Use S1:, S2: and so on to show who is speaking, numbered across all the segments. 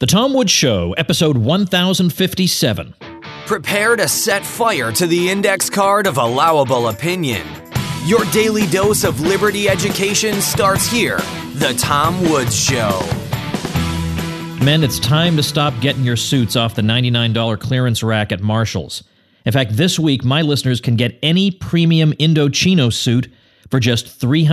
S1: The Tom Woods Show, episode 1057.
S2: Prepare to set fire to the index card of allowable opinion. Your daily dose of liberty education starts here. The Tom Woods Show.
S1: Men, it's time to stop getting your suits off the $99 clearance rack at Marshall's. In fact, this week, my listeners can get any premium Indochino suit for just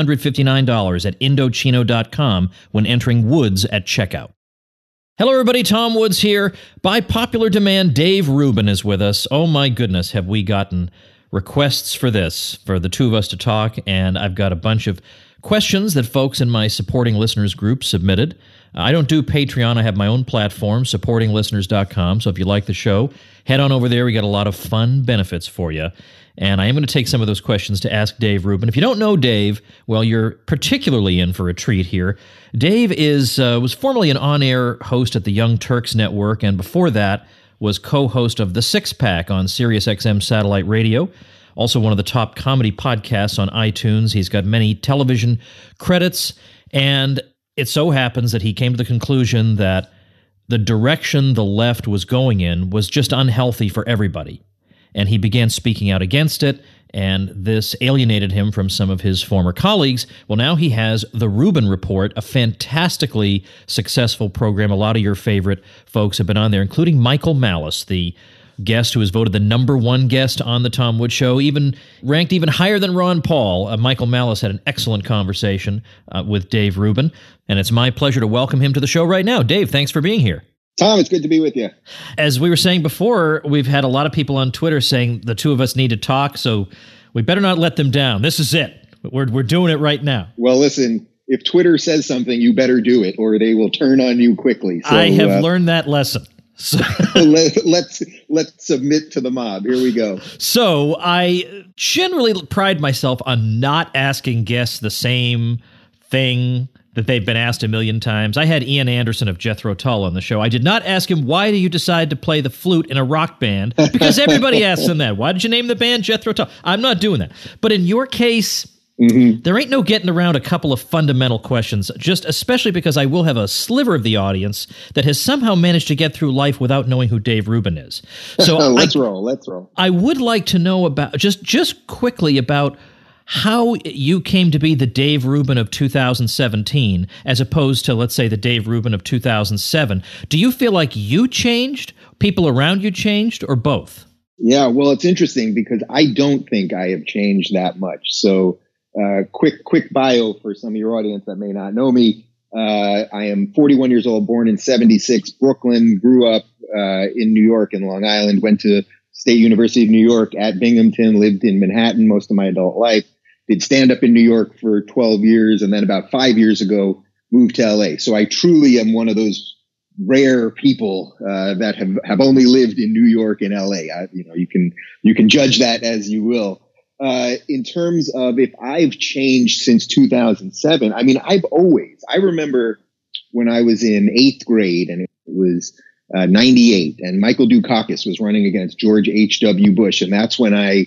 S1: $359 at Indochino.com when entering Woods at checkout. Hello, everybody. Tom Woods here. By popular demand, Dave Rubin is with us. Oh, my goodness, have we gotten requests for this, for the two of us to talk, and I've got a bunch of questions that folks in my supporting listeners group submitted. I don't do Patreon. I have my own platform, supportinglisteners.com, so if you like the show, head on over there. We got a lot of fun benefits for you. And I am going to take some of those questions to ask Dave Rubin. If you don't know Dave, well, you're particularly in for a treat here. Dave was formerly an on-air host at the Young Turks Network, and before that was co-host of The Six Pack on SiriusXM Satellite Radio, also one of the top comedy podcasts on iTunes. He's got many television credits, and it so happens that he came to the conclusion that the direction the left was going in was just unhealthy for everybody. And he began speaking out against it, and this alienated him from some of his former colleagues. Well, now he has The Rubin Report, a fantastically successful program. A lot of your favorite folks have been on there, including Michael Malice, the guest who was voted the #1 guest on the Tom Woods Show, even ranked even higher than Ron Paul. Michael Malice had an excellent conversation with Dave Rubin, and it's my pleasure to welcome him to the show right now. Dave, thanks for being here.
S3: Tom, it's good to be with you.
S1: As we were saying before, we've had a lot of people on Twitter saying the two of us need to talk, so we better not let them down. This is it. We're doing it right now.
S3: Well, listen, if Twitter says something, you better do it, or they will turn on you quickly. So,
S1: I have learned that lesson. So
S3: let's submit to the mob. Here we go.
S1: So I generally pride myself on not asking guests the same thing that they've been asked a million times. I had Ian Anderson of Jethro Tull on the show. I did not ask him, why do you decide to play the flute in a rock band? Because everybody asks him that. Why did you name the band Jethro Tull? I'm not doing that. But in your case, there ain't no getting around a couple of fundamental questions, just especially because I will have a sliver of the audience that has somehow managed to get through life without knowing who Dave Rubin is. So
S3: let's roll.
S1: I would like to know about, just quickly about how you came to be the Dave Rubin of 2017 as opposed to, let's say, the Dave Rubin of 2007. Do you feel like you changed, people around you changed, or both?
S3: Yeah, well, it's interesting because I don't think I have changed that much. So quick bio for some of your audience that may not know me. I am 41 years old, born in 76, Brooklyn, grew up in New York and Long Island, went to State University of New York at Binghamton, lived in Manhattan most of my adult life. Did stand-up in New York for 12 years, and then about 5 years ago, moved to LA. So I truly am one of those rare people that have only lived in New York and LA. You can judge that as you will. In terms of if I've changed since 2007, I mean, I remember when I was in 8th grade, and it was 98, and Michael Dukakis was running against George H.W. Bush, and that's when I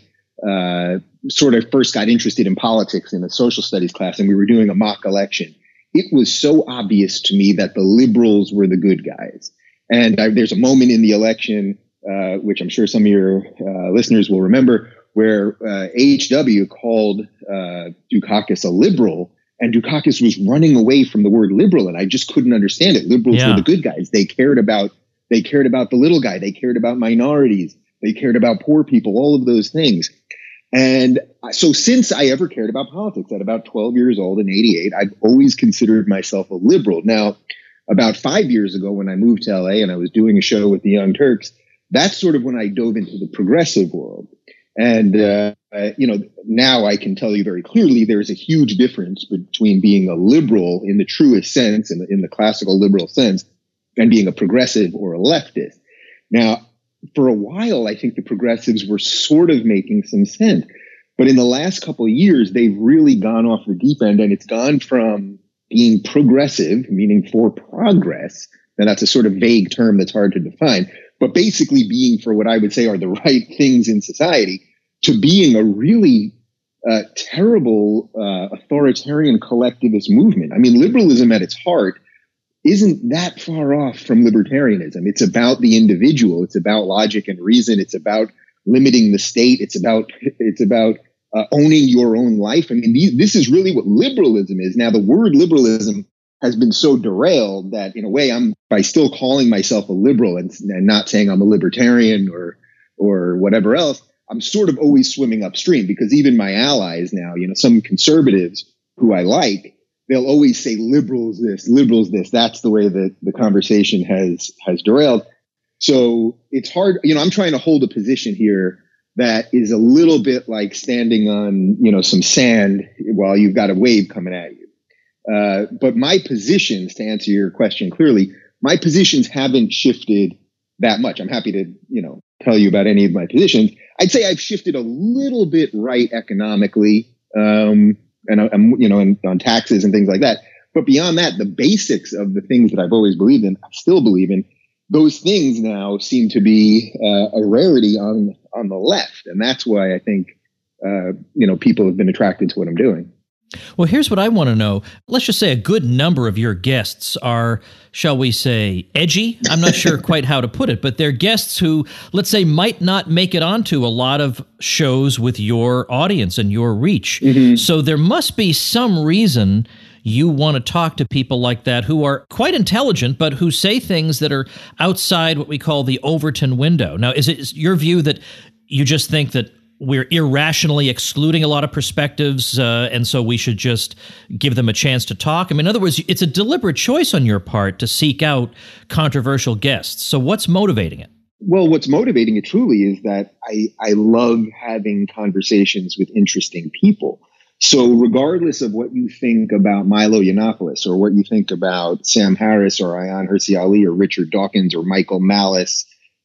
S3: sort of first got interested in politics in a social studies class, and we were doing a mock election. It was so obvious to me that the liberals were the good guys. And there's a moment in the election, which I'm sure some of your listeners will remember, where H.W. called Dukakis a liberal, and Dukakis was running away from the word liberal, and I just couldn't understand it. Liberals were the good guys. They cared about the little guy. They cared about minorities. They cared about poor people, all of those things. And so since I ever cared about politics at about 12 years old in 88, I've always considered myself a liberal. Now, about 5 years ago when I moved to LA and I was doing a show with the Young Turks, that's sort of when I dove into the progressive world. And, now I can tell you very clearly there's a huge difference between being a liberal in the truest sense, in the classical liberal sense, and being a progressive or a leftist. Now, for a while, I think the progressives were sort of making some sense. But in the last couple of years, they've really gone off the deep end, and it's gone from being progressive, meaning for progress, and that's a sort of vague term that's hard to define, but basically being for what I would say are the right things in society, to being a really terrible authoritarian collectivist movement. I mean, liberalism at its heart isn't that far off from libertarianism. It's about the individual. It's about logic and reason. It's about limiting the state. It's about owning your own life. I mean, this is really what liberalism is. Now, the word liberalism has been so derailed that, in a way, by still calling myself a liberal and not saying I'm a libertarian or whatever else, I'm sort of always swimming upstream, because even my allies now, some conservatives who I like, they'll always say liberals this. That's the way that the conversation has derailed. So it's hard. I'm trying to hold a position here that is a little bit like standing on, some sand while you've got a wave coming at you. But my positions, to answer your question clearly, my positions haven't shifted that much. I'm happy to, tell you about any of my positions. I'd say I've shifted a little bit right economically, and on taxes and things like that. But beyond that, the basics of the things that I've always believed in, I still believe in. Those things now seem to be a rarity on the left, and that's why I think people have been attracted to what I'm doing.
S1: Well, here's what I want to know. Let's just say a good number of your guests are, shall we say, edgy? I'm not sure quite how to put it, but they're guests who, let's say, might not make it onto a lot of shows with your audience and your reach. Mm-hmm. So there must be some reason you want to talk to people like that who are quite intelligent, but who say things that are outside what we call the Overton window. Now, is it your view that you just think that we're irrationally excluding a lot of perspectives, and so we should just give them a chance to talk? I mean, in other words, it's a deliberate choice on your part to seek out controversial guests. So what's motivating it?
S3: Well, what's motivating it truly is that I love having conversations with interesting people. So regardless of what you think about Milo Yiannopoulos, or what you think about Sam Harris or Ayaan Hirsi Ali or Richard Dawkins or Michael Malice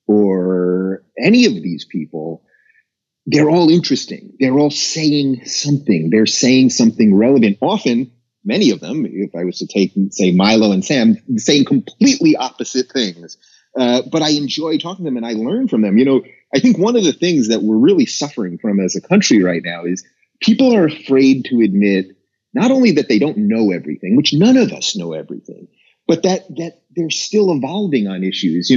S3: or any of these people, they're all interesting. They're all saying something. They're saying something relevant. Often, many of them, if I was to say Milo and Sam, saying completely opposite things. But I enjoy talking to them and I learn from them. I think one of the things that we're really suffering from as a country right now is people are afraid to admit not only that they don't know everything, which none of us know everything, but that they're still evolving on issues.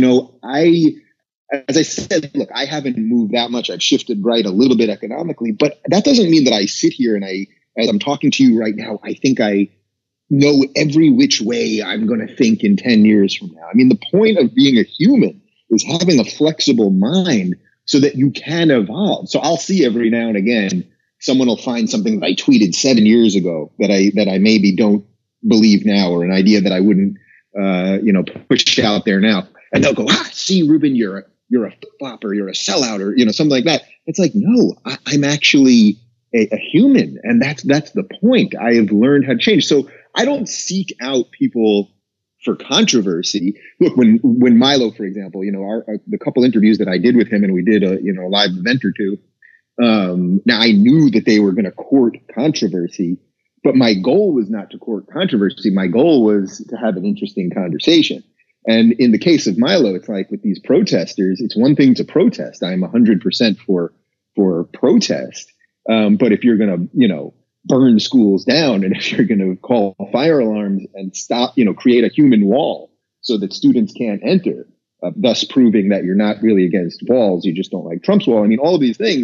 S3: As I said, look, I haven't moved that much. I've shifted right a little bit economically, but that doesn't mean that I sit here and as I'm talking to you right now, I think I know every which way I'm going to think in 10 years from now. I mean, the point of being a human is having a flexible mind so that you can evolve. So I'll see every now and again, someone will find something that I tweeted 7 years ago that I maybe don't believe now, or an idea that I wouldn't, push out there now. And they'll go, see, Ruben, you're a flip-flopper, you're a sellout, or, something like that. It's like, no, I'm actually a human. And that's the point. I have learned how to change. So I don't seek out people for controversy. Look, when Milo, for example, the couple interviews that I did with him, and we did a live event or two. Now I knew that they were going to court controversy, but my goal was not to court controversy. My goal was to have an interesting conversation. And in the case of Milo, it's like with these protesters, it's one thing to protest. I'm 100% for protest. But if you're going to, burn schools down, and if you're going to call fire alarms and stop, create a human wall so that students can't enter, thus proving that you're not really against walls, you just don't like Trump's wall. I mean, all of these things,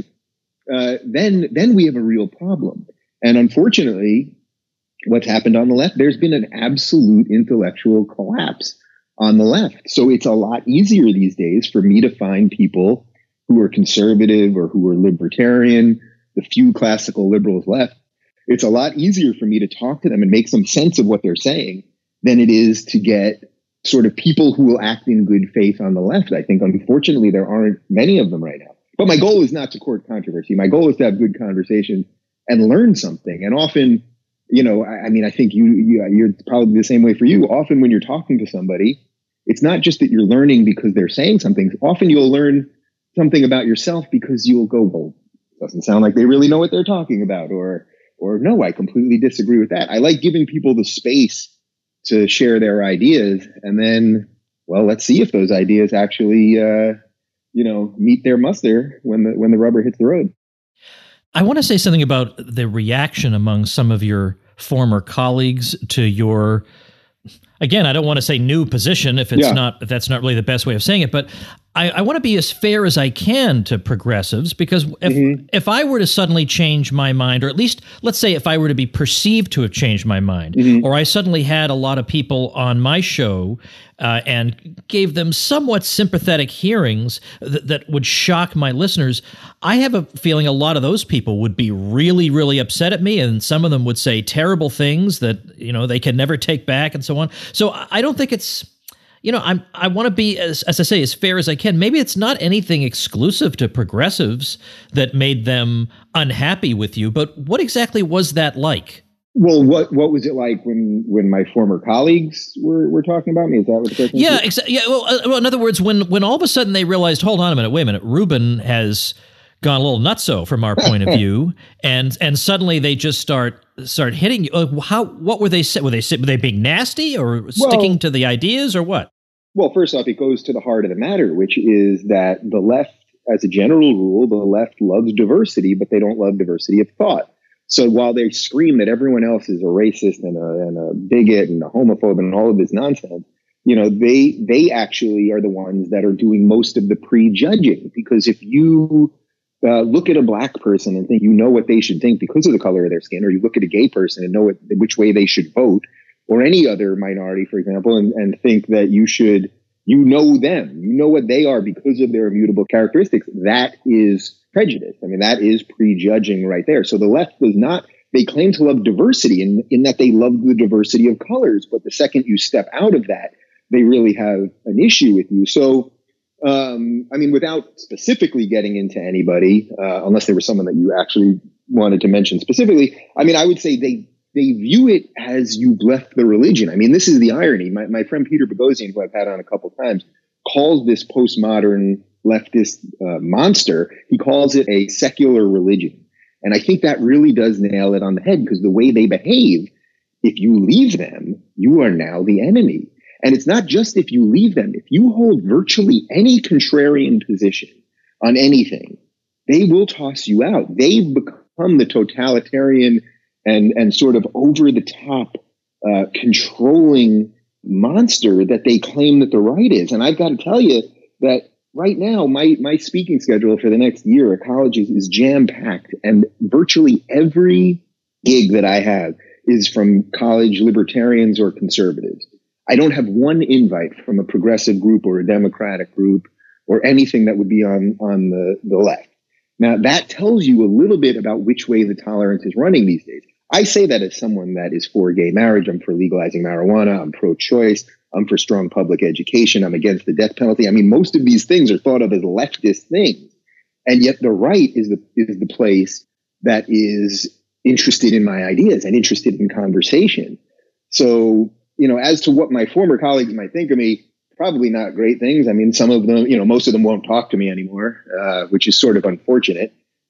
S3: then we have a real problem. And unfortunately, what's happened on the left, there's been an absolute intellectual collapse on the left. So it's a lot easier these days for me to find people who are conservative or who are libertarian, the few classical liberals left. It's a lot easier for me to talk to them and make some sense of what they're saying than it is to get sort of people who will act in good faith on the left. I think, unfortunately, there aren't many of them right now. But my goal is not to court controversy. My goal is to have good conversation and learn something. And often, I think you're probably the same way for you. Often when you're talking to somebody, it's not just that you're learning because they're saying something. Often you'll learn something about yourself because you'll go, well, it doesn't sound like they really know what they're talking about. Or no, I completely disagree with that. I like giving people the space to share their ideas. And then, well, let's see if those ideas actually, meet their muster when the rubber hits the road.
S1: I want to say something about the reaction among some of your former colleagues to your again, I don't want to say new position if that's not really the best way of saying it, but I want to be as fair as I can to progressives, because if I were to suddenly change my mind, or at least let's say if I were to be perceived to have changed my mind, or I suddenly had a lot of people on my show and gave them somewhat sympathetic hearings that would shock my listeners, I have a feeling a lot of those people would be really, really upset at me, and some of them would say terrible things that, they can never take back and so on. So I don't think it's, I want to be, as I say, as fair as I can. Maybe it's not anything exclusive to progressives that made them unhappy with you, but what exactly was that like?
S3: Well, what was it like when my former colleagues were talking about me? Is that what the question is?
S1: Yeah, exactly. Yeah. Well, in other words, when all of a sudden they realized, hold on a minute, wait a minute, Ruben has gone a little nutso from our point of view, and suddenly they just start hitting you. What were they saying? Were they being nasty or sticking to the ideas or what?
S3: Well, first off, it goes to the heart of the matter, which is that the left, as a general rule, the left loves diversity, but they don't love diversity of thought. So while they scream that everyone else is a racist and a bigot and a homophobe and all of this nonsense, they actually are the ones that are doing most of the prejudging. Because if you look at a black person and think what they should think because of the color of their skin, or you look at a gay person and know which way they should vote, or any other minority, for example, and think that you should, them, what they are because of their immutable characteristics, that is prejudice. I mean, that is prejudging right there. So the left does not, they claim to love diversity in that they love the diversity of colors. But the second you step out of that, they really have an issue with you. So, without specifically getting into anybody, unless there was someone that you actually wanted to mention specifically, I would say they view it as you've left the religion. I mean, this is the irony. My friend Peter Boghossian, who I've had on a couple of times, calls this postmodern leftist monster, he calls it a secular religion. And I think that really does nail it on the head, because the way they behave, if you leave them, you are now the enemy. And it's not just if you leave them. If you hold virtually any contrarian position on anything, they will toss you out. They've become the totalitarian and sort of over the top controlling monster that they claim that the right is. And I've got to tell you that right now, my speaking schedule for the next year at colleges is jam-packed. And virtually every gig that I have is from college libertarians or conservatives. I don't have one invite from a progressive group or a Democratic group or anything that would be on the left. Now, that tells you a little bit about which way the tolerance is running these days. I say that as someone that is for gay marriage. I'm for legalizing marijuana. I'm pro-choice. I'm for strong public education. I'm against the death penalty. I mean, most of these things are thought of as leftist things. And yet the right is the place that is interested in my ideas and interested in conversation. So, as to what my former colleagues might think of me, probably not great things. I mean, some of them, most of them won't talk to me anymore, which is sort of unfortunate.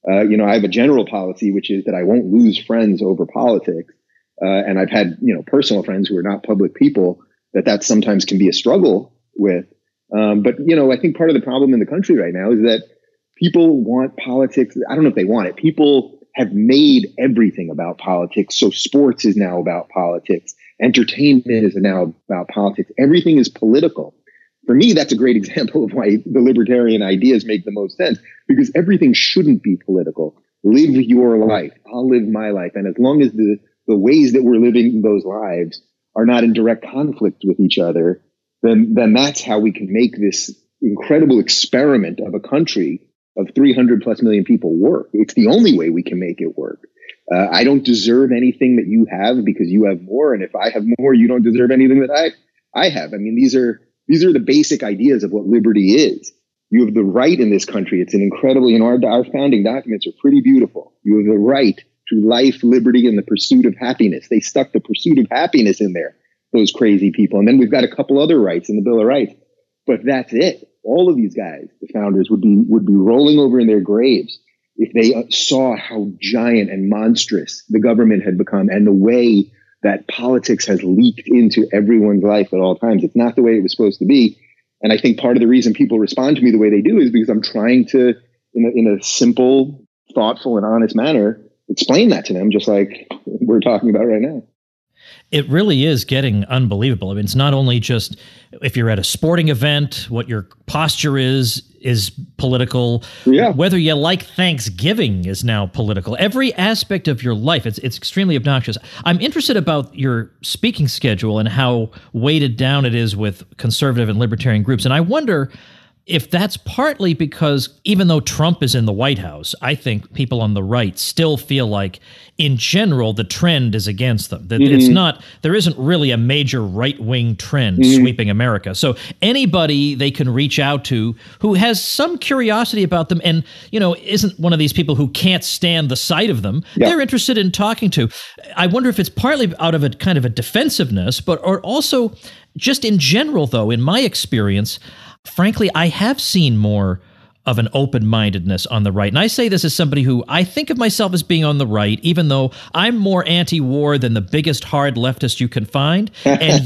S3: I have a general policy, which is that I won't lose friends over politics. And I've had, personal friends who are not public people that sometimes can be a struggle with. But I think part of the problem in the country right now is that people want politics. I don't know if they want it. People have made everything about politics. So sports is now about politics. Entertainment is now about politics. Everything is political. For me, that's a great example of why the libertarian ideas make the most sense, because everything shouldn't be political. Live your life. I'll live my life. And as long as the ways that we're living those lives are not in direct conflict with each other, then that's how we can make this incredible experiment of a country of 300 plus million people work. It's the only way we can make it work. I don't deserve anything that you have because you have more. And if I have more, you don't deserve anything that I have. I mean, these are the basic ideas of what liberty is. You have the right in this country. It's an incredibly, our founding documents are pretty beautiful. You have the right to life, liberty, and the pursuit of happiness. They stuck the pursuit of happiness in there, those crazy people. And then we've got a couple other rights in the Bill of Rights, but that's it. All of these guys, the founders, would be rolling over in their graves if they saw how giant and monstrous the government had become and the way that politics has leaked into everyone's life at all times. It's not the way it was supposed to be. And I think part of the reason people respond to me the way they do is because I'm trying to, in a simple, thoughtful, and honest manner, explain that to them, just like we're talking about right now.
S1: It really is getting unbelievable. I mean, it's not only just if you're at a sporting event, what your posture is political.
S3: Yeah.
S1: Whether you like Thanksgiving is now political. Every aspect of your life, it's extremely obnoxious. I'm interested about your speaking schedule and how weighted down it is with conservative and libertarian groups. And I wonder if that's partly because even though Trump is in the White House, I think people on the right still feel like, in general, the trend is against them. That it's not, there isn't really a major right-wing trend sweeping America. So anybody they can reach out to who has some curiosity about them and, isn't one of these people who can't stand the sight of them, they're interested in talking to. I wonder if it's partly out of a kind of a defensiveness, or also just in general, though, in my experience, frankly, I have seen more of an open-mindedness on the right. And I say this as somebody who I think of myself as being on the right, even though I'm more anti-war than the biggest hard leftist you can find. And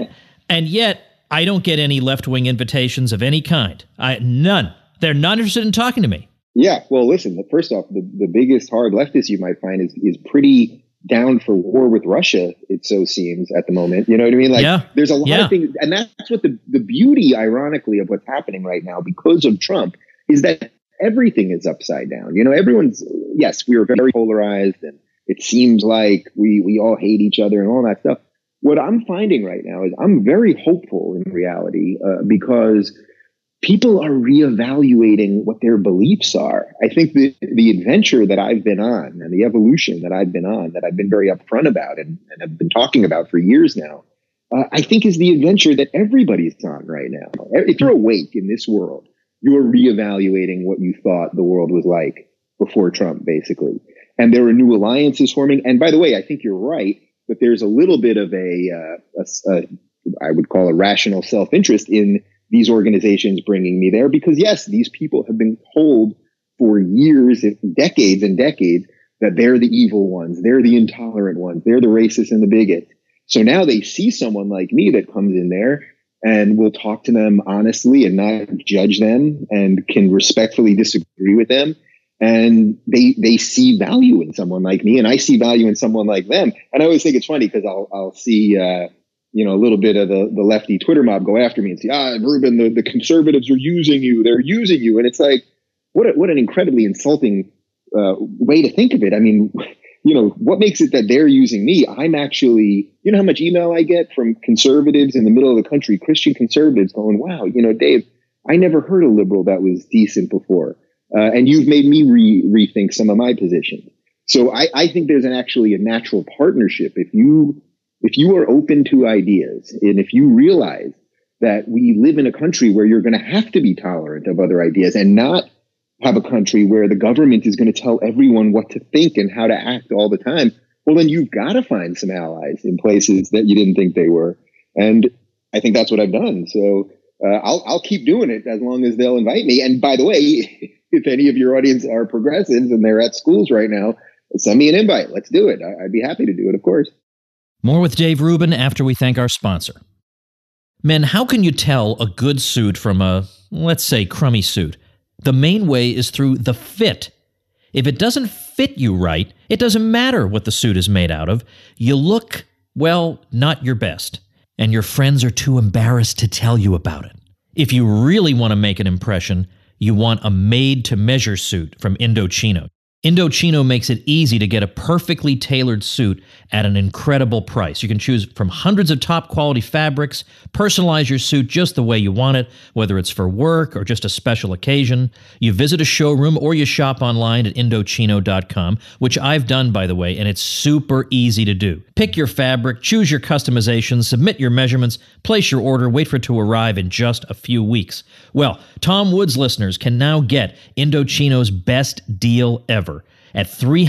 S1: yet I don't get any left-wing invitations of any kind. None. They're not interested in talking to me.
S3: Yeah. Well, listen, first off, the biggest hard leftist you might find is pretty down for war with Russia, it so seems, at the moment. You know what I mean? There's a lot of things, and that's what the beauty, ironically, of what's happening right now because of Trump is that everything is upside down. Yes, we are very polarized, and it seems like we all hate each other and all that stuff. What I'm finding right now is I'm very hopeful in reality because people are reevaluating what their beliefs are. I think the adventure that I've been on and the evolution that I've been on, that I've been very upfront about and have been talking about for years now, I think is the adventure that everybody's on right now. If you're awake in this world, you're reevaluating what you thought the world was like before Trump, basically. And there are new alliances forming. And by the way, I think you're right, but there's a little bit of I would call a rational self-interest in these organizations bringing me there, because yes, these people have been told for years, decades and decades, that they're the evil ones, they're the intolerant ones, they're the racists and the bigots. So now they see someone like me that comes in there and will talk to them honestly and not judge them and can respectfully disagree with them. And they see value in someone like me, and I see value in someone like them. And I always think it's funny because I'll see a little bit of the lefty Twitter mob go after me and say, Rubin, the conservatives are using you. They're using you. And it's like, what an incredibly insulting way to think of it. I mean, what makes it that they're using me? I'm actually, how much email I get from conservatives in the middle of the country, Christian conservatives going, wow, Dave, I never heard a liberal that was decent before. And you've made me rethink some of my positions. So I think there's actually a natural partnership. If you are open to ideas, and if you realize that we live in a country where you're going to have to be tolerant of other ideas and not have a country where the government is going to tell everyone what to think and how to act all the time, well, then you've got to find some allies in places that you didn't think they were. And I think that's what I've done. So I'll keep doing it as long as they'll invite me. And by the way, if any of your audience are progressives and they're at schools right now, send me an invite. Let's do it. I'd be happy to do it, of course.
S1: More with Dave Rubin after we thank our sponsor. Men, how can you tell a good suit from a, let's say, crummy suit? The main way is through the fit. If it doesn't fit you right, it doesn't matter what the suit is made out of. You look, well, not your best. And your friends are too embarrassed to tell you about it. If you really want to make an impression, you want a made-to-measure suit from Indochino. Indochino makes it easy to get a perfectly tailored suit at an incredible price. You can choose from hundreds of top-quality fabrics, personalize your suit just the way you want it, whether it's for work or just a special occasion. You visit a showroom or you shop online at Indochino.com, which I've done, by the way, and it's super easy to do. Pick your fabric, choose your customizations, submit your measurements, place your order, wait for it to arrive in just a few weeks. Well, Tom Woods listeners can now get Indochino's best deal ever at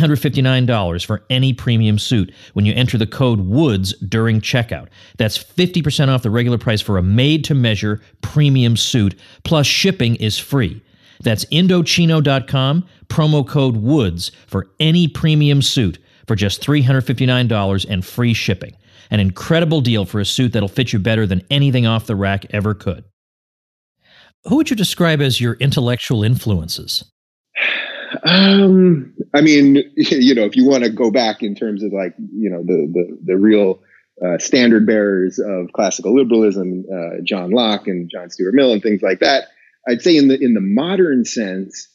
S1: $359 for any premium suit when you enter the code WOODS during checkout. That's 50% off the regular price for a made-to-measure premium suit, plus shipping is free. That's Indochino.com, promo code WOODS for any premium suit for just $359 and free shipping. An incredible deal for a suit that'll fit you better than anything off the rack ever could. Who would you describe as your intellectual influences?
S3: I mean, if you want to go back in terms of the real standard bearers of classical liberalism, John Locke and John Stuart Mill and things like that. I'd say in the modern sense,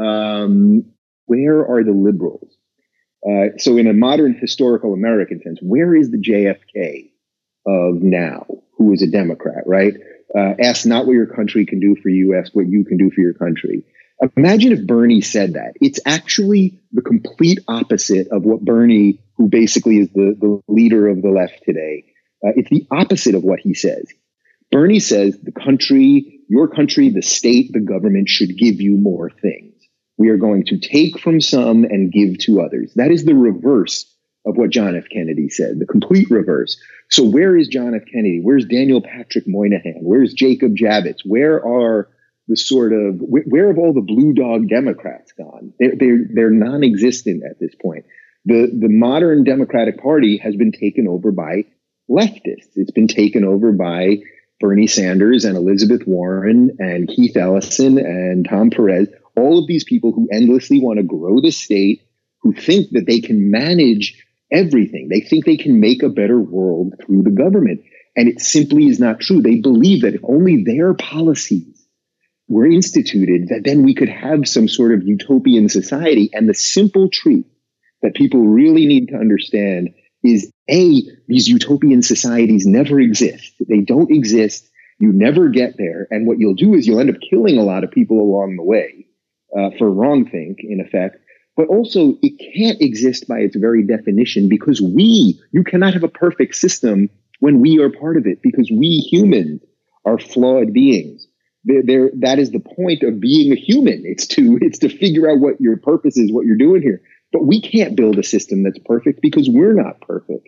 S3: where are the liberals? So in a modern historical American sense, where is the JFK of now, who is a Democrat, right? Ask not what your country can do for you, ask what you can do for your country. Imagine if Bernie said that. It's actually the complete opposite of what Bernie, who basically is the leader of the left today, it's the opposite of what he says. Bernie says the country, your country, the state, the government should give you more things. We are going to take from some and give to others. That is the reverse of what John F. Kennedy said, the complete reverse. So where is John F. Kennedy? Where's Daniel Patrick Moynihan? Where's Jacob Javits? Where have all the blue dog Democrats gone? They're non-existent at this point. The modern Democratic Party has been taken over by leftists. It's been taken over by Bernie Sanders and Elizabeth Warren and Keith Ellison and Tom Perez, all of these people who endlessly want to grow the state, who think that they can manage everything. They think they can make a better world through the government. And it simply is not true. They believe that if only their policies were instituted, that then we could have some sort of utopian society. And the simple truth that people really need to understand is, A, these utopian societies never exist. They don't exist. You never get there. And what you'll do is you'll end up killing a lot of people along the way for wrongthink, in effect. But also, it can't exist by its very definition because you cannot have a perfect system when we are part of it, because we humans are flawed beings. That is the point of being a human. It's to figure out what your purpose is, what you're doing here. But we can't build a system that's perfect because we're not perfect.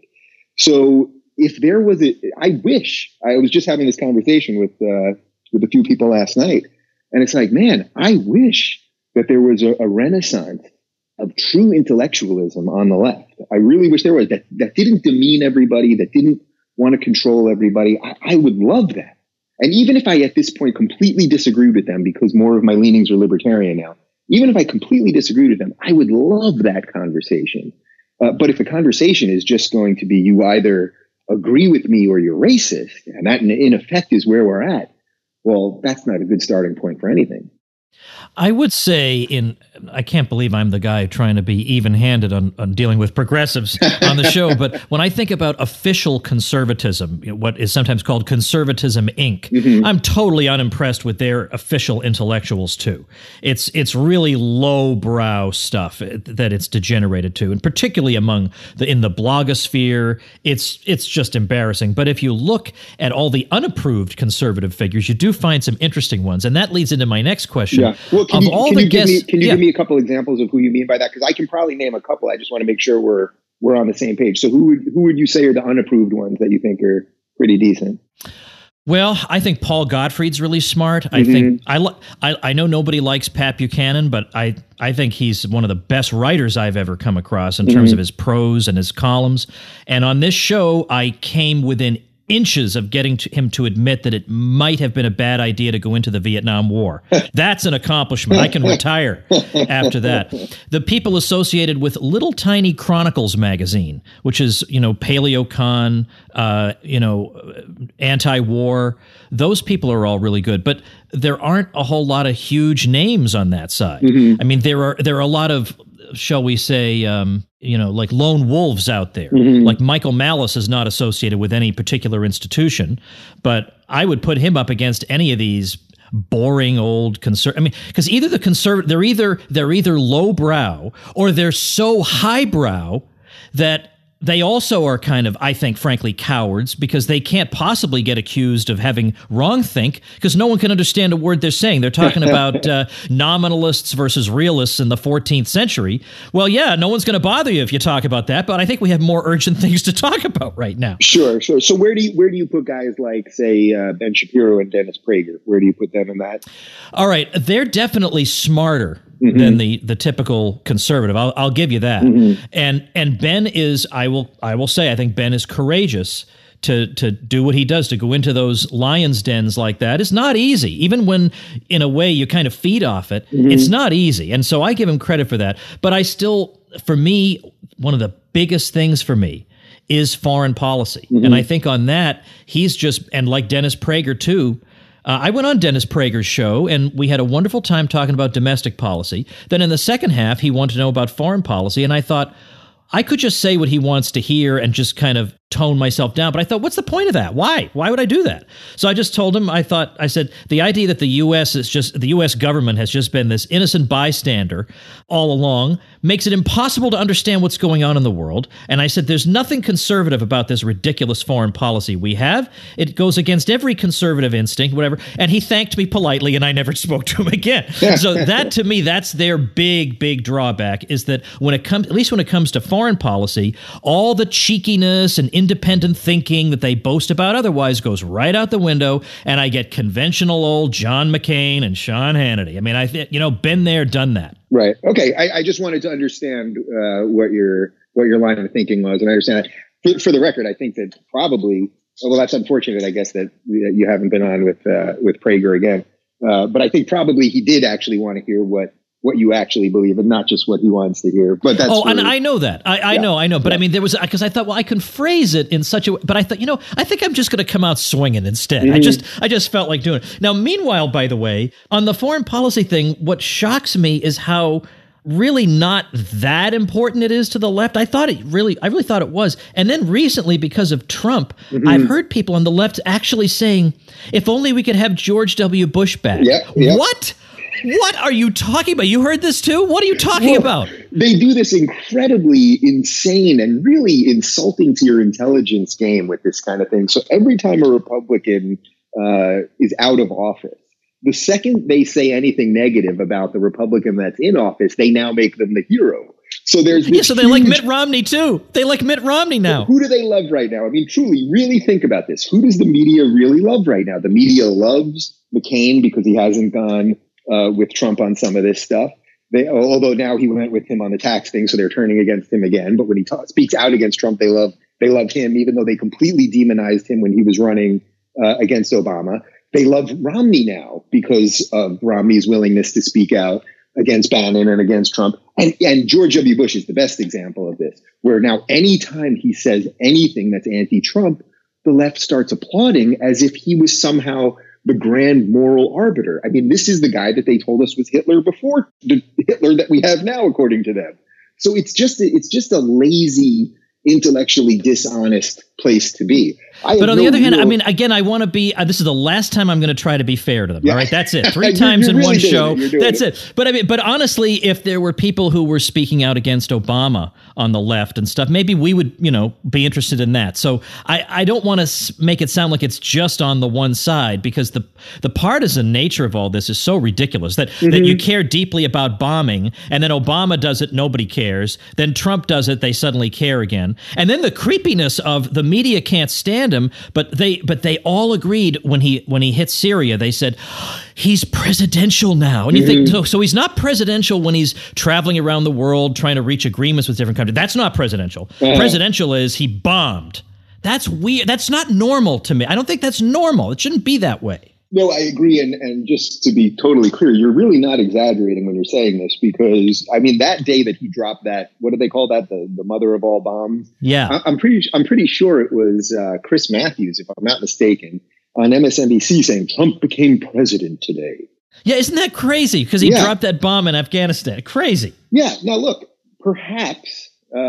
S3: So if there was I was just having this conversation with a few people last night, and it's like, man, I wish that there was a renaissance of true intellectualism on the left. I really wish there was, that didn't demean everybody, that didn't want to control everybody. I would love that. And even if I, at this point, completely disagreed with them, because more of my leanings are libertarian now, even if I completely disagreed with them, I would love that conversation. But if the conversation is just going to be, you either agree with me or you're racist, and that in effect is where we're at, well, that's not a good starting point for anything.
S1: I would say I can't believe I'm the guy trying to be even-handed on dealing with progressives on the show, but when I think about official conservatism, what is sometimes called Conservatism Inc., mm-hmm. I'm totally unimpressed with their official intellectuals too. It's really lowbrow stuff that it's degenerated to, and particularly in the blogosphere, it's just embarrassing. But if you look at all the unapproved conservative figures, you do find some interesting ones, and that leads into my next question.
S3: Yeah. Well, can you give me a couple examples of who you mean by that? Because I can probably name a couple. I just want to make sure we're on the same page. So who would you say are the unapproved ones that you think are pretty decent?
S1: Well, I think Paul Gottfried's really smart. I think I know nobody likes Pat Buchanan, but I think he's one of the best writers I've ever come across in terms of his prose and his columns. And on this show, I came within inches of getting him to admit that it might have been a bad idea to go into the Vietnam War. That's an accomplishment. I can retire after that. The people associated with Little Tiny Chronicles magazine, which is, PaleoCon, anti-war, those people are all really good. But there aren't a whole lot of huge names on that side. Mm-hmm. I mean, there are a lot of, shall we say, like lone wolves out there. Mm-hmm. Like Michael Malice is not associated with any particular institution, but I would put him up against any of these boring old because either they're either lowbrow or they're so highbrow that they also are kind of, I think, frankly, cowards, because they can't possibly get accused of having wrongthink because no one can understand a word they're saying. They're talking about nominalists versus realists in the 14th century. Well, yeah, no one's going to bother you if you talk about that, but I think we have more urgent things to talk about right now. Sure.
S3: So where do you put guys like, say, Ben Shapiro and Dennis Prager? Where do you put them in that?
S1: All right. They're definitely smarter than the typical conservative. I'll give you that. Mm-hmm. And Ben is, I will say, I think Ben is courageous to do what he does, to go into those lions' dens like that. It's not easy. Even when, in a way, you kind of feed off it, it's not easy. And so I give him credit for that. But for me, one of the biggest things for me is foreign policy. And I think on that, he's just, and like Dennis Prager too, I went on Dennis Prager's show, and we had a wonderful time talking about domestic policy. Then in the second half, he wanted to know about foreign policy, and I thought, I could just say what he wants to hear and just kind of tone myself down. But I thought, what's the point of that? Why? Why would I do that? So I just told him, I said, the idea that the U.S. government has just been this innocent bystander all along makes it impossible to understand what's going on in the world. And I said, there's nothing conservative about this ridiculous foreign policy we have. It goes against every conservative instinct, whatever. And he thanked me politely, and I never spoke to him again. So that, to me, that's their big, big drawback, is that at least when it comes to foreign policy, all the cheekiness and independent thinking that they boast about otherwise goes right out the window, and I get conventional old John McCain and Sean Hannity. I mean, been there, done that.
S3: Right. Okay. I just wanted to understand what your line of thinking was, and I understand that. For the record, I think that probably, well, that's unfortunate, I guess, that you haven't been on with Prager again. But I think probably he did actually want to hear what you actually believe, and not just what he wants to hear. But that's
S1: and I know that. I know. But I mean, there was, because I thought, well, I can phrase it in such a way. But I thought, I think I'm just going to come out swinging instead. I just felt like doing it. Now, meanwhile, by the way, on the foreign policy thing, what shocks me is how really not that important it is to the left. I really thought it was. And then recently, because of Trump, I've heard people on the left actually saying, if only we could have George W. Bush back.
S3: Yeah.
S1: What? What are you talking about? You heard this too? What are you talking about?
S3: They do this incredibly insane and really insulting to your intelligence game with this kind of thing. So every time a Republican is out of office, the second they say anything negative about the Republican that's in office, they now make them the hero. So there's this
S1: so they like Mitt Romney too. They like Mitt Romney now.
S3: Who do they love right now? I mean, truly, really think about this. Who does the media really love right now? The media loves McCain because he hasn't gone with Trump on some of this stuff. Although now he went with him on the tax thing, so they're turning against him again. But when he speaks out against Trump, they love him, even though they completely demonized him when he was running against Obama. They love Romney now because of Romney's willingness to speak out against Bannon and against Trump. And George W. Bush is the best example of this, where now anytime he says anything that's anti-Trump, the left starts applauding as if he was somehow the grand moral arbiter. I mean, this is the guy that they told us was Hitler before the Hitler that we have now, according to them. So it's just a lazy, intellectually dishonest place to be.
S1: But on the other hand, I mean, again, I want to be, this is the last time I'm going to try to be fair to them. Yeah. All right. That's it. 3 times in one show. That's it. But I mean, but honestly, if there were people who were speaking out against Obama on the left and stuff, maybe we would, be interested in that. So I don't want to make it sound like it's just on the one side, because the partisan nature of all this is so ridiculous that you care deeply about bombing, and then Obama does it, nobody cares. Then Trump does it, they suddenly care again. And then the creepiness of the media can't stand him, but they all agreed when he hit Syria, they said he's presidential now. And you think, so he's not presidential when he's traveling around the world trying to reach agreements with different countries. That's not presidential. Presidential is he bombed. That's weird. That's not normal to me. I don't think that's normal. It shouldn't be that way.
S3: No, I agree. And just to be totally clear, you're really not exaggerating when you're saying this, because, I mean, that day that he dropped that, what do they call that? The mother of all bombs?
S1: Yeah.
S3: I'm pretty sure it was Chris Matthews, if I'm not mistaken, on MSNBC saying Trump became president today.
S1: Yeah. Isn't that crazy? Because he dropped that bomb in Afghanistan. Crazy.
S3: Yeah. Now, look, perhaps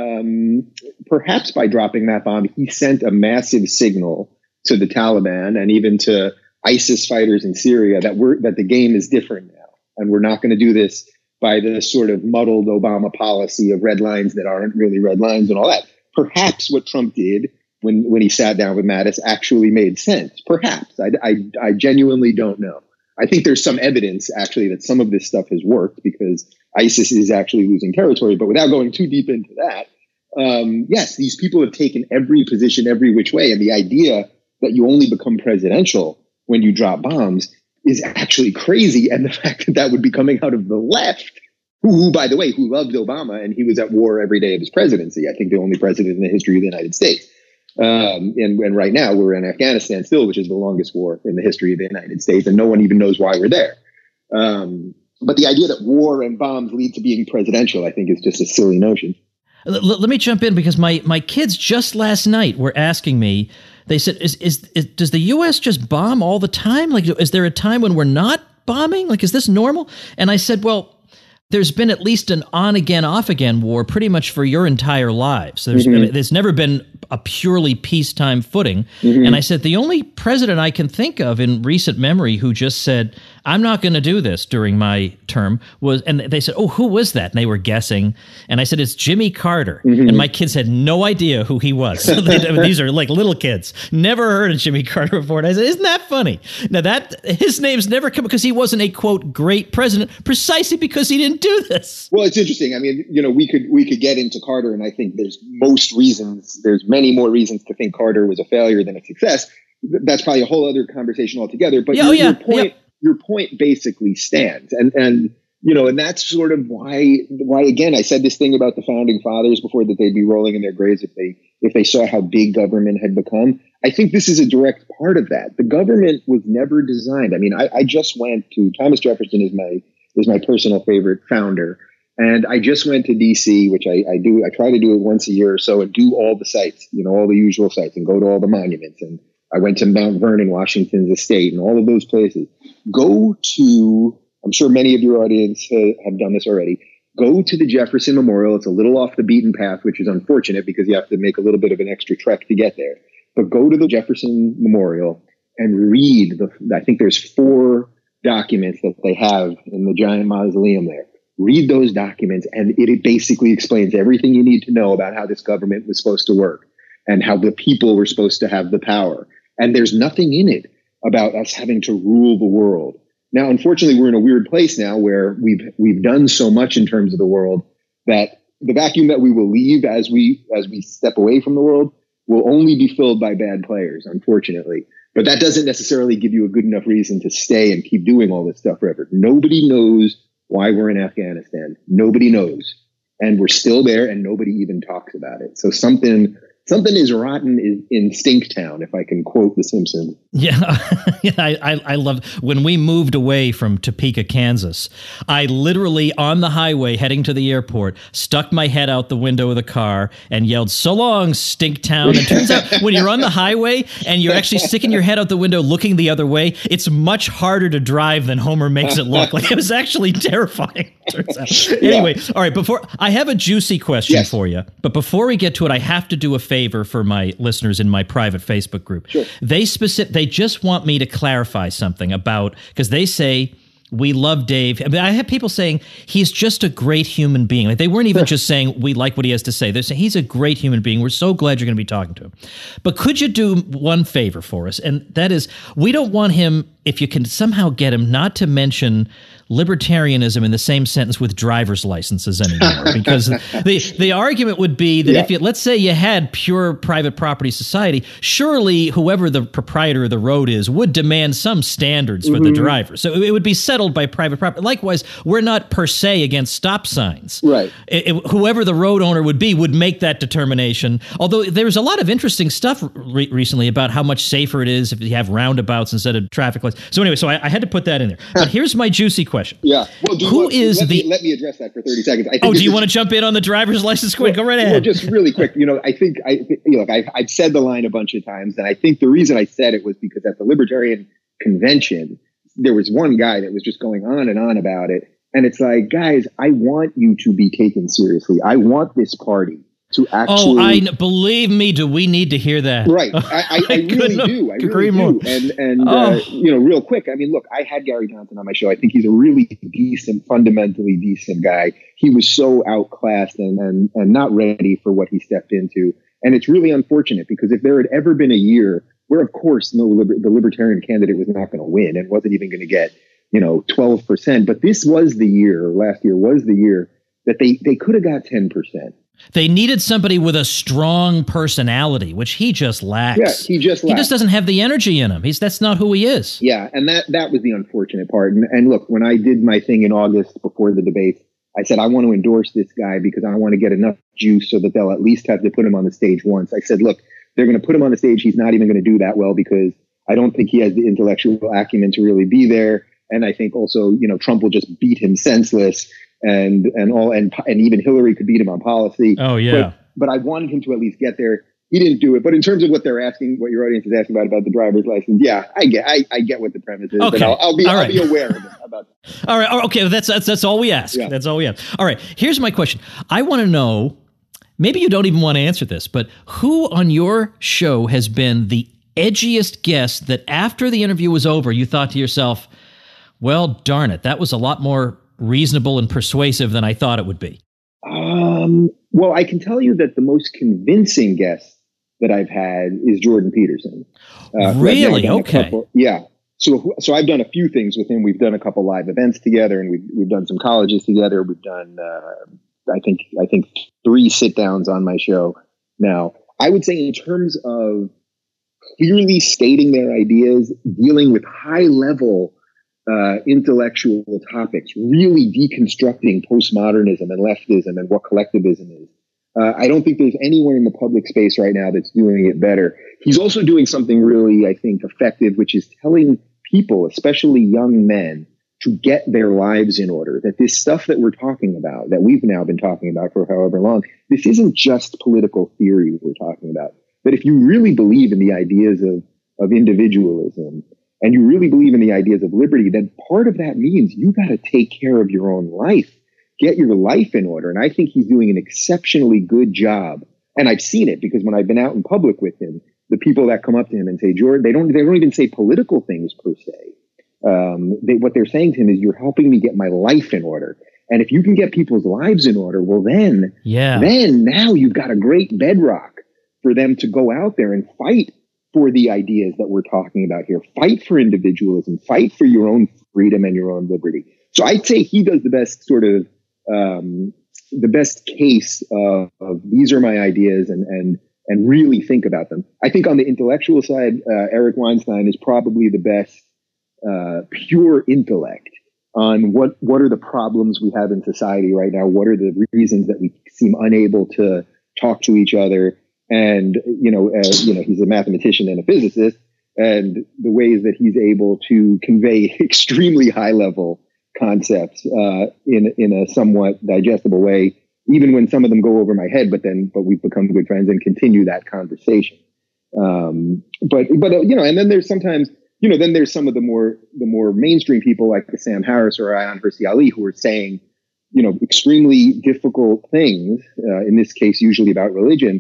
S3: by dropping that bomb, he sent a massive signal to the Taliban and even to ISIS fighters in Syria that the game is different now, and we're not going to do this by the sort of muddled Obama policy of red lines that aren't really red lines and all that. Perhaps what Trump did when he sat down with Mattis actually made sense. Perhaps. I genuinely don't know. I think there's some evidence actually that some of this stuff has worked, because ISIS is actually losing territory. But without going too deep into that, yes, these people have taken every position every which way, and the idea that you only become presidential when you drop bombs is actually crazy. And the fact that would be coming out of the left, who, by the way, who loved Obama, and he was at war every day of his presidency. I think the only president in the history of the United States. And right now we're in Afghanistan still, which is the longest war in the history of the United States. And no one even knows why we're there. But the idea that war and bombs lead to being presidential, I think, is just a silly notion.
S1: Let me jump in because my kids just last night were asking me. They said, does the U.S. just bomb all the time? Like, is there a time when we're not bombing? Like, is this normal? And I said, well, there's been at least an on-again, off-again war pretty much for your entire lives. There's never been a purely peacetime footing. And I said, the only president I can think of in recent memory who just said, I'm not going to do this during my term was, and they said, oh, who was that? And they were guessing. And I said, it's Jimmy Carter. And my kids had no idea who he was. These are like little kids. Never heard of Jimmy Carter before. And I said, isn't that funny? Now his name's never come because he wasn't a, quote, great president precisely because he didn't do this.
S3: Well, it's interesting. I mean, we could get into Carter, and I think there's many more reasons to think Carter was a failure than a success. That's probably a whole other conversation altogether. But your point basically stands, and that's sort of why again I said this thing about the founding fathers before, that they'd be rolling in their graves if they saw how big government had become. I think this is a direct part of that. The government was never designed. I mean, I just went to Thomas Jefferson is my personal favorite founder. And I just went to DC, which I do. I try to do it once a year or so and do all the sites, all the usual sites, and go to all the monuments. And I went to Mount Vernon, Washington's estate, and all of those places. Go to, I'm sure many of your audience have done this already. Go to the Jefferson Memorial. It's a little off the beaten path, which is unfortunate because you have to make a little bit of an extra trek to get there. But go to the Jefferson Memorial and read I think there's 4 documents that they have in the giant mausoleum there. Read those documents, and it basically explains everything you need to know about how this government was supposed to work and how the people were supposed to have the power. And there's nothing in it about us having to rule the world. Now, unfortunately, we're in a weird place now where we've done so much in terms of the world that the vacuum that we will leave as we step away from the world will only be filled by bad players, unfortunately. But that doesn't necessarily give you a good enough reason to stay and keep doing all this stuff forever. Nobody knows why we're in Afghanistan. Nobody knows. And we're still there, and nobody even talks about it. So something is rotten in Stinktown, if I can quote The Simpsons.
S1: Yeah, I love when we moved away from Topeka, Kansas. I literally, on the highway heading to the airport, stuck my head out the window of the car and yelled, "So long, Stinktown." And it turns out when you're on the highway and you're actually sticking your head out the window looking the other way, it's much harder to drive than Homer makes it look. Like, it was actually terrifying, turns out. Anyway, all right, before I have a juicy question for you, but before we get to it, I have to do a favor for my listeners in my private Facebook group.
S3: Sure.
S1: They just want me to clarify something about, because they say, we love Dave. I mean, I have people saying he's just a great human being. Like, they weren't even just saying we like what he has to say. They're saying he's a great human being. We're so glad you're going to be talking to him. But could you do one favor for us? And that is, we don't want him, if you can somehow get him, not to mention libertarianism in the same sentence with driver's licenses anymore, because the argument would be that if let's say you had pure private property society, surely whoever the proprietor of the road is would demand some standards for the driver. So it would be settled by private property. Likewise, we're not per se against stop signs.
S3: Right.
S1: Whoever the road owner would be would make that determination. Although there's a lot of interesting stuff recently about how much safer it is if you have roundabouts instead of traffic lights. So anyway, I had to put that in there. But here's my juicy question.
S3: Yeah. Well, let me address that for 30 seconds.
S1: Do you want to jump in on the driver's license? Quick, go right ahead.
S3: Well, just really quick. I've said the line a bunch of times, and I think the reason I said it was because at the Libertarian Convention, there was one guy that was just going on and on about it. And it's like, guys, I want you to be taken seriously. I want this party to actually...
S1: believe me, do we need to hear that?
S3: Right. I really do. I really do. And real quick, I mean, look, I had Gary Johnson on my show. I think he's a really decent, fundamentally decent guy. He was so outclassed and not ready for what he stepped into. And it's really unfortunate, because if there had ever been a year where, of course, the Libertarian candidate was not going to win and wasn't even going to get, 12%. But this was the year, last year was the year that they could have got 10%.
S1: They needed somebody with a strong personality, which he just lacks.
S3: Yeah, he just
S1: doesn't have the energy in him. That's not who he is.
S3: Yeah, and that was the unfortunate part. And look, when I did my thing in August before the debates, I said, I want to endorse this guy because I want to get enough juice so that they'll at least have to put him on the stage once. I said, look, they're going to put him on the stage. He's not even going to do that well because I don't think he has the intellectual acumen to really be there. And I think also, Trump will just beat him senseless. and even Hillary could beat him on policy.
S1: Oh yeah.
S3: But I wanted him to at least get there. He didn't do it. But in terms of what they're asking, what your audience is asking about the driver's license, yeah, I get what the premise is.
S1: Okay.
S3: And I'll be aware of it. About that.
S1: All right. Okay. That's all we ask.
S3: Yeah.
S1: That's all we ask. All right. Here's my question. I want to know, maybe you don't even want to answer this, but who on your show has been the edgiest guest that after the interview was over, you thought to yourself, well, darn it, that was a lot more reasonable and persuasive than I thought it would be?
S3: Well, I can tell you that the most convincing guest that I've had is Jordan Peterson.
S1: Really? Okay.
S3: Yeah. So I've done a few things with him. We've done a couple live events together, and we've done some colleges together. We've done, I think 3 sit downs on my show now. I would say in terms of clearly stating their ideas, dealing with high level intellectual topics, really deconstructing postmodernism and leftism and what collectivism is. I don't think there's anyone in the public space right now that's doing it better. He's also doing something really, I think, effective, which is telling people, especially young men, to get their lives in order, that this stuff that we're talking about, that we've now been talking about for however long, this isn't just political theory we're talking about. That if you really believe in the ideas of individualism, and you really believe in the ideas of liberty, then part of that means you got to take care of your own life. Get your life in order. And I think he's doing an exceptionally good job. And I've seen it because when I've been out in public with him, the people that come up to him and say, Jordan, they don't even say political things per se. What they're saying to him is, you're helping me get my life in order. And if you can get people's lives in order, well, then now you've got a great bedrock for them to go out there and fight for the ideas that we're talking about here. Fight for individualism, fight for your own freedom and your own liberty. So I'd say he does the best sort of, the best case of these are my ideas and really think about them. I think on the intellectual side, Eric Weinstein is probably the best pure intellect on what are the problems we have in society right now. What are the reasons that we seem unable to talk to each other? And, he's a mathematician and a physicist, and the ways that he's able to convey extremely high level concepts in a somewhat digestible way, even when some of them go over my head, but we've become good friends and continue that conversation. And then there's sometimes, then there's some of the more mainstream people like Sam Harris or Ayaan Hirsi Ali who are saying, extremely difficult things, in this case, usually about religion,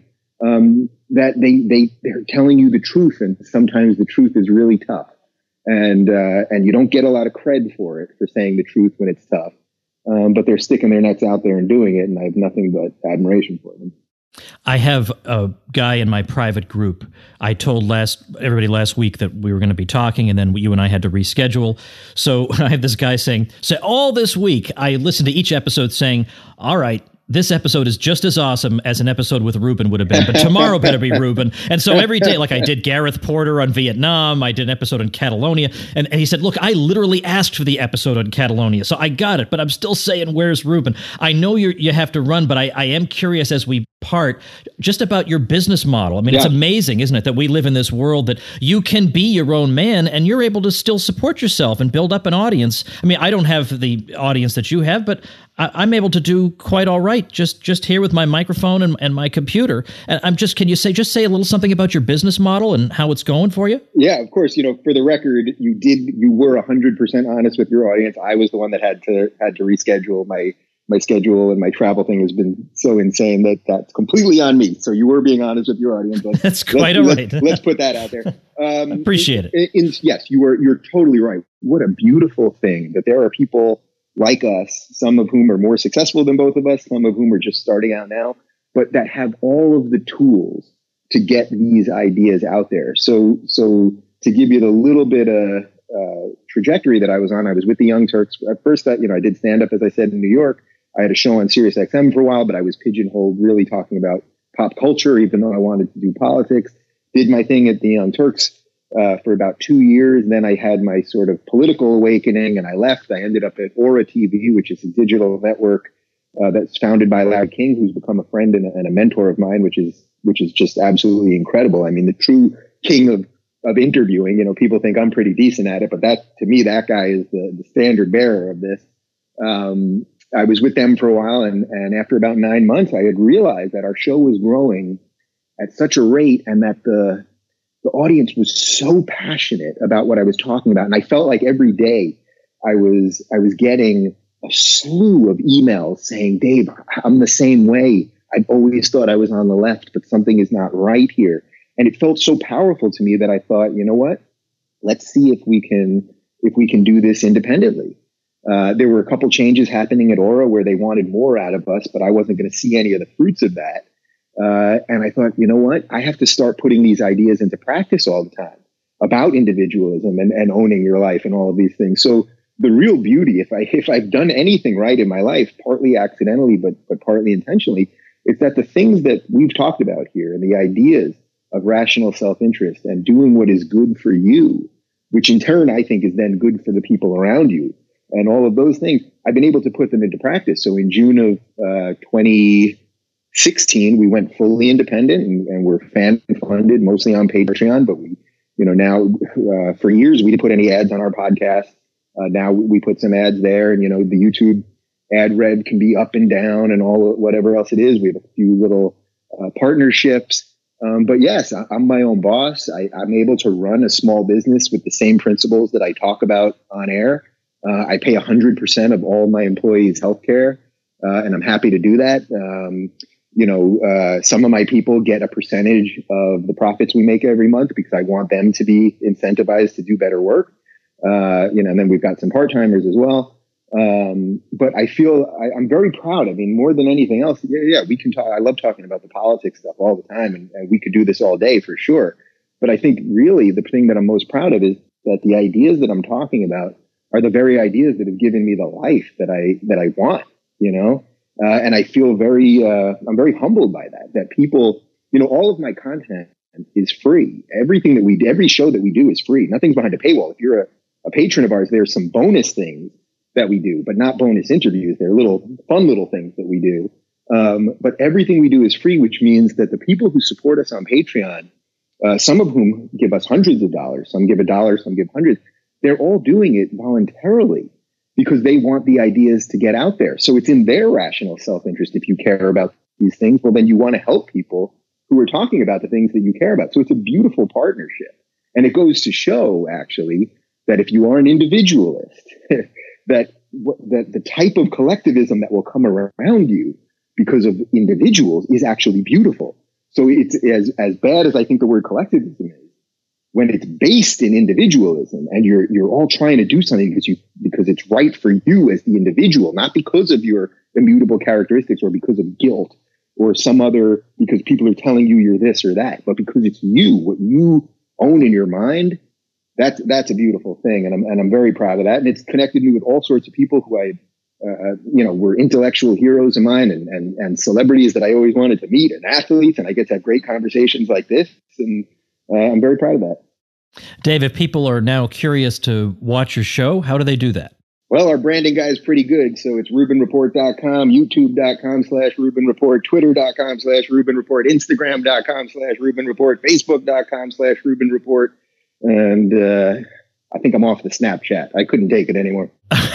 S3: that they're telling you the truth. And sometimes the truth is really tough. And you don't get a lot of cred for it, for saying the truth when it's tough. But they're sticking their necks out there and doing it. And I have nothing but admiration for them.
S1: I have a guy in my private group. I told everybody last week that we were going to be talking, and then you and I had to reschedule. So I have this guy saying, so all this week, I listened to each episode saying, all right, this episode is just as awesome as an episode with Ruben would have been, but tomorrow better be Ruben. And so every day, like I did Gareth Porter on Vietnam, I did an episode on Catalonia, and he said, look, I literally asked for the episode on Catalonia, so I got it, but I'm still saying, where's Ruben? I know you have to run, but I am curious as we part just about your business model. I mean, It's amazing, isn't it, that we live in this world that you can be your own man and you're able to still support yourself and build up an audience. I mean, I don't have the audience that you have, but I'm able to do quite all right just here with my microphone and my computer. And can you say a little something about your business model and how it's going for you?
S3: Yeah, of course. For the record, you were 100% honest with your audience. I was the one that had to reschedule. My schedule and my travel thing has been so insane that's completely on me. So you were being honest with your audience.
S1: That's quite all right.
S3: Let's put that out there.
S1: Appreciate it.
S3: Yes, you're totally right. What a beautiful thing that there are people like us, some of whom are more successful than both of us, some of whom are just starting out now, but that have all of the tools to get these ideas out there. So to give you the little bit of trajectory that I was on, I was with the Young Turks. At first, I did stand up, as I said, in New York. I had a show on Sirius XM for a while, but I was pigeonholed really talking about pop culture, even though I wanted to do politics. Did my thing at the Young Turks for about 2 years. Then I had my sort of political awakening and I left. I ended up at Aura TV, which is a digital network that's founded by Larry King, who's become a friend and a mentor of mine, which is just absolutely incredible. I mean, the true king of interviewing. People think I'm pretty decent at it, but to me, that guy is the standard bearer of this. I was with them for a while, and after about 9 months, I had realized that our show was growing at such a rate, and that the audience was so passionate about what I was talking about. And I felt like every day I was getting a slew of emails saying, Dave, I'm the same way. I've always thought I was on the left, but something is not right here. And it felt so powerful to me that I thought, you know what? Let's see if we can do this independently. There were a couple changes happening at Aura where they wanted more out of us, but I wasn't going to see any of the fruits of that. And I thought, you know what? I have to start putting these ideas into practice all the time about individualism and owning your life and all of these things. So the real beauty, if I've done anything right in my life, partly accidentally, but partly intentionally, is that the things that we've talked about here and the ideas of rational self-interest and doing what is good for you, which in turn I think is then good for the people around you, and all of those things, I've been able to put them into practice. So in June of 2016, we went fully independent and we're fan funded, mostly on Patreon. But we, now for years we didn't put any ads on our podcast. Now we put some ads there, and the YouTube ad rev can be up and down and all whatever else it is. We have a few little partnerships. But yes, I'm my own boss. I'm able to run a small business with the same principles that I talk about on air. I pay 100% of all my employees' healthcare, and I'm happy to do that. Some of my people get a percentage of the profits we make every month because I want them to be incentivized to do better work. And then we've got some part-timers as well. But I feel I'm very proud. I mean, more than anything else, we can talk. I love talking about the politics stuff all the time, and we could do this all day for sure. But I think really the thing that I'm most proud of is that the ideas that I'm talking about are the very ideas that have given me the life that I want, and I feel I'm very humbled by that people, all of my content is free. Everything that we do, every show that we do is free. Nothing's behind a paywall. If you're a patron of ours, there's some bonus things that we do, but not bonus interviews. They're fun little things that we do. But everything we do is free, which means that the people who support us on Patreon, some of whom give us hundreds of dollars, some give $1, some give hundreds, they're all doing it voluntarily because they want the ideas to get out there. So it's in their rational self-interest. If you care about these things, well, then you want to help people who are talking about the things that you care about. So it's a beautiful partnership. And it goes to show, actually, that if you are an individualist, that the type of collectivism that will come around you because of individuals is actually beautiful. So it's as bad as I think the word collectivism is, when it's based in individualism and you're all trying to do something because it's right for you as the individual, not because of your immutable characteristics or because of guilt or because people are telling you you're this or that, but because it's you, what you own in your mind. That's a beautiful thing, and I'm very proud of that. And it's connected me with all sorts of people who were intellectual heroes of mine and celebrities that I always wanted to meet, and athletes, and I get to have great conversations like this, and I'm very proud of that.
S1: Dave, if people are now curious to watch your show, how do they do that?
S3: Well, our branding guy is pretty good, so it's RubinReport.com, YouTube.com/RubinReport, Twitter.com/RubinReport, Instagram.com/RubinReport, Facebook.com/RubinReport. And I think I'm off the Snapchat. I couldn't take it anymore.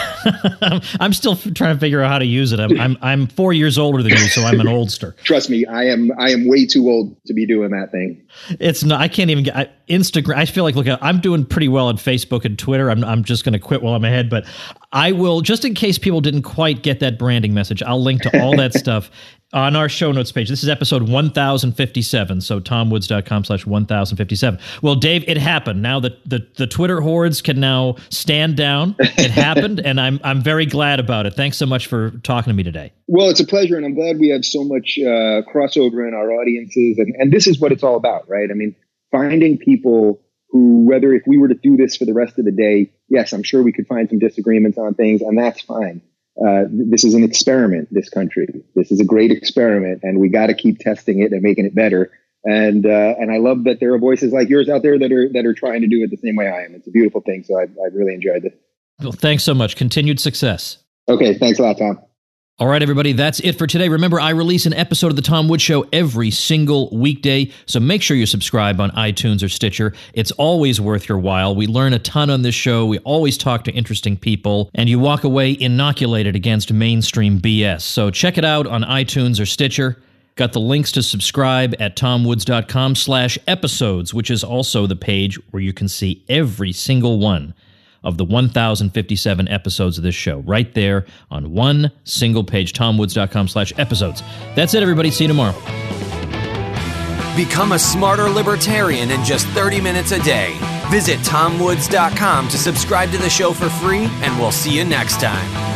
S1: I'm still trying to figure out how to use it. I'm 4 years older than you, so I'm an oldster.
S3: Trust me, I am way too old to be doing that thing.
S1: It's not. I can't even get Instagram. I feel like I'm doing pretty well on Facebook and Twitter. I'm just going to quit while I'm ahead, but I will, just in case people didn't quite get that branding message, I'll link to all that stuff on our show notes page. This is episode 1057. So TomWoods.com/1057. Well, Dave, it happened. Now the Twitter hordes can now stand down. It happened, and I'm very glad about it. Thanks so much for talking to me today.
S3: Well, it's a pleasure, and I'm glad we have so much crossover in our audiences. And this is what it's all about, right? I mean, finding people who, whether if we were to do this for the rest of the day, yes, I'm sure we could find some disagreements on things, and that's fine. This is an experiment, this country. This is a great experiment, and we got to keep testing it and making it better. And I love that there are voices like yours out there that are trying to do it the same way I am. It's a beautiful thing. So I've really enjoyed this.
S1: Well, thanks so much. Continued success.
S3: Okay. Thanks a lot, Tom.
S1: All right, everybody, that's it for today. Remember, I release an episode of The Tom Woods Show every single weekday, so make sure you subscribe on iTunes or Stitcher. It's always worth your while. We learn a ton on this show. We always talk to interesting people, and you walk away inoculated against mainstream BS. So check it out on iTunes or Stitcher. Got the links to subscribe at tomwoods.com/episodes, which is also the page where you can see every single one of the 1,057 episodes of this show, right there on one single page, tomwoods.com/episodes. That's it, everybody. See you tomorrow.
S2: Become a smarter libertarian in just 30 minutes a day. Visit tomwoods.com to subscribe to the show for free, and we'll see you next time.